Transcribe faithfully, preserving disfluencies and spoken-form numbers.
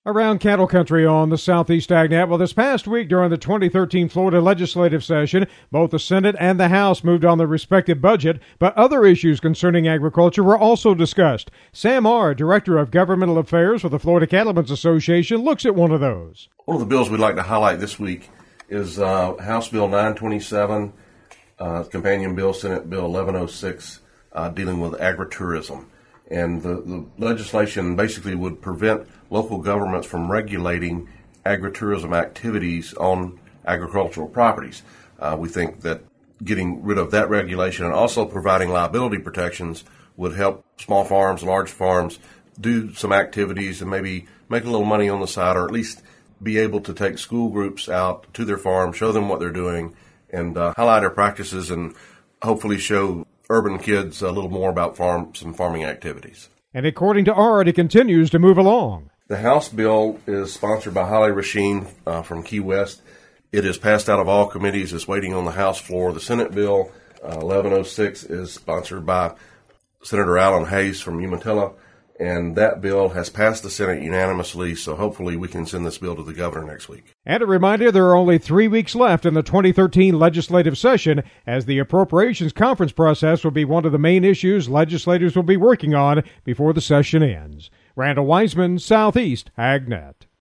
Around cattle country on the Southeast AgNet. Well, this past week during the twenty thirteen Florida legislative session, both the Senate and the House moved on their respective budget, but other issues concerning agriculture were also discussed. Sam Arr, Director of Governmental Affairs for the Florida Cattlemen's Association, looks at one of those. One of the bills we'd like to highlight this week is uh, House Bill nine twenty-seven, uh, companion bill, Senate Bill eleven oh six, uh, dealing with agritourism. And the, the legislation basically would prevent local governments from regulating agritourism activities on agricultural properties. Uh, we think that getting rid of that regulation and also providing liability protections would help small farms, large farms do some activities and maybe make a little money on the side, or at least be able to take school groups out to their farm, show them what they're doing, and uh, highlight their practices and hopefully show urban kids a little more about farms and farming activities. And according to Ard, it continues to move along. The House bill is sponsored by Holly Rasheen uh, from Key West. It is passed out of all committees. It's waiting on the House floor. The Senate bill, uh, eleven oh six, is sponsored by Senator Alan Hayes from Umatilla, and that bill has passed the Senate unanimously, so hopefully we can send this bill to the governor next week. And a reminder, there are only three weeks left in the twenty thirteen legislative session, as the appropriations conference process will be one of the main issues legislators will be working on before the session ends. Randall Wiseman, Southeast AgNet.